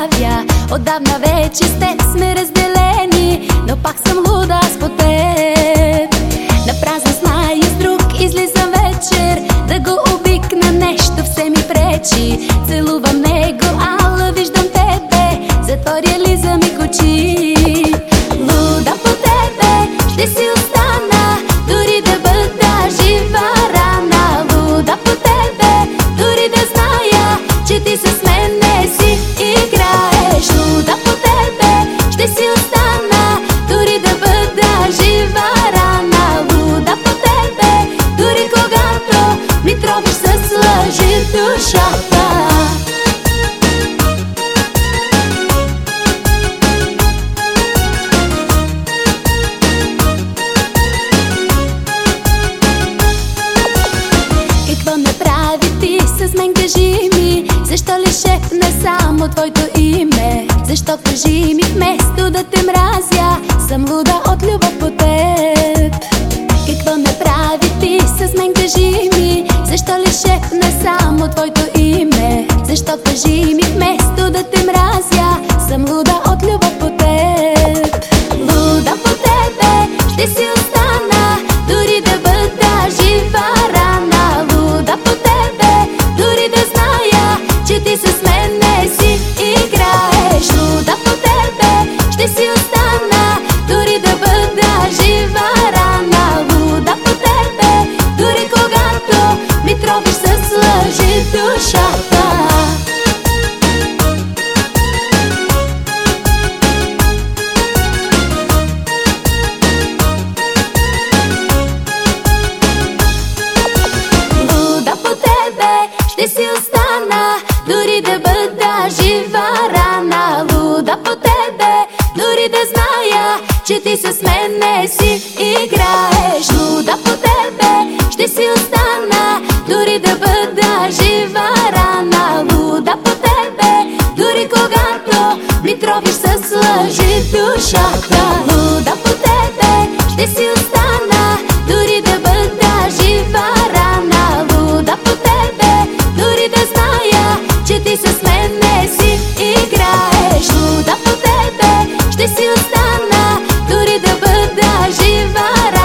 забравя. Отдавна вече с теб сме разделени, но пак съм луда аз по теб. На празна зная с друг излизам вечер, да го обикна нещо все ми пречи. Целувам него, ала виждам тебе, затворя ли за миг очи. Луда по тебе ще си остана, дори да бъда жива рана. Луда по тебе, дори да зная, че ти с мен не си играеш. Луда по тебе ще си остана, дори да бъда жива рана. Луда по тебе, дори когато ми тровиш с лъжи душата. Какво направи ти с мен, кажи ми? Защо ли шепна само твоето име? Защо, кажи ми, вместо да те мразя, съм луда от любов по теб? Какво направи ти с мен, кажи ми? Защо ли шепна само твоето име? Защо, кажи ми, вместо да те мразя, съм луда от любов по теб? Луда по тебе ще си остана, дори да бъда жива рана. Луда по тебе, дори да зная, че ти с мен не си играеш. Луда по тебе ще си остана, дори да бъда жива рана. Луда по тебе, дори когато ми тровиш с лъжи душата. Ще си остана, дори да бъда жива рана. Луда по тебе, дори да зная, че ти с мен не си играеш. Луда по тебе ще си остана, дори да бъда жива рана. Луда по тебе, дори когато ми тровиш с лъжи душата. Луда по тебе ще си остана, дори да бъда жива рана. Луда по тебе, дори да зная, че ти с мен не си играеш. Луда по тебе ще си остана, дори да бъда жива рана.